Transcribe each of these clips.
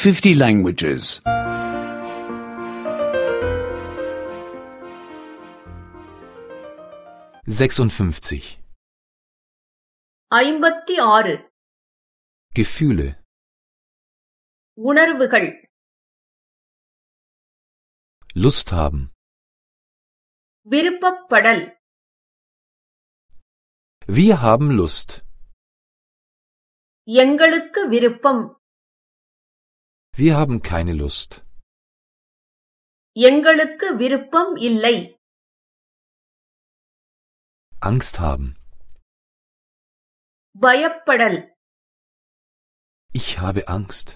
50 languages. 56. 56 Gefühle. உணர்வுகள் Lust haben. விருப்பப்படல் Wir haben Lust. எங்களுக்கு விருப்பம் Wir haben keine Lust. எங்களுக்கு விருப்பம் இல்லை Angst haben. பயப்படல் Ich habe Angst.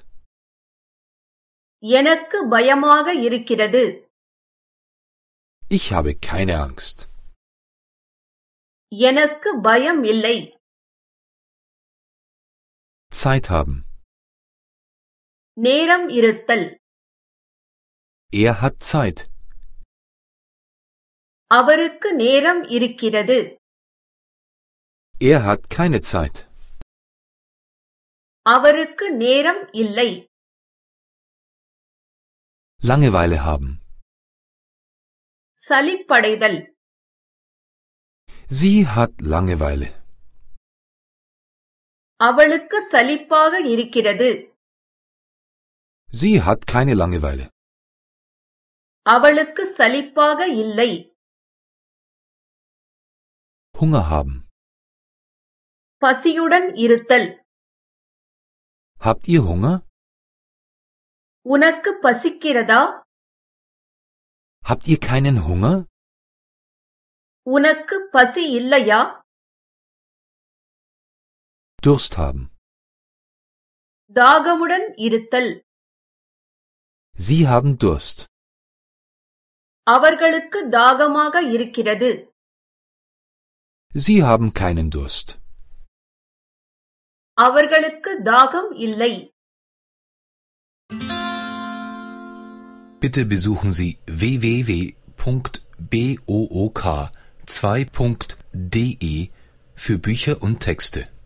எனக்கு பயமாக இருக்கிறது Ich habe keine Angst. எனக்கு பயம் இல்லை Zeit haben. நேரம் இருத்தல் Er hat Zeit. அவருக்கு நேரம் இருக்கிறது Er hat keine Zeit. அவருக்கு நேரம் இல்லை Langeweile haben. சலிப்படைதல் Sie hat Langeweile. அவளுக்கு சலிப்பாக இருக்கிறது Sie hat keine Langeweile. அவளுக்கு சலிப்பாக இல்லை Hunger haben. பசியுடன் இருத்தல் Habt ihr Hunger? உனக்கு பசிக்கிறதா Habt ihr keinen Hunger? உனக்கு பசி இல்லையா Durst haben. தாகமுடன் இருத்தல் Sie haben Durst. அவர்களுக்கு தாகமாக இருக்கிறது Sie haben keinen Durst. அவர்களுக்கு தாகம் இல்லை Bitte besuchen Sie www.book2.de für Bücher und Texte.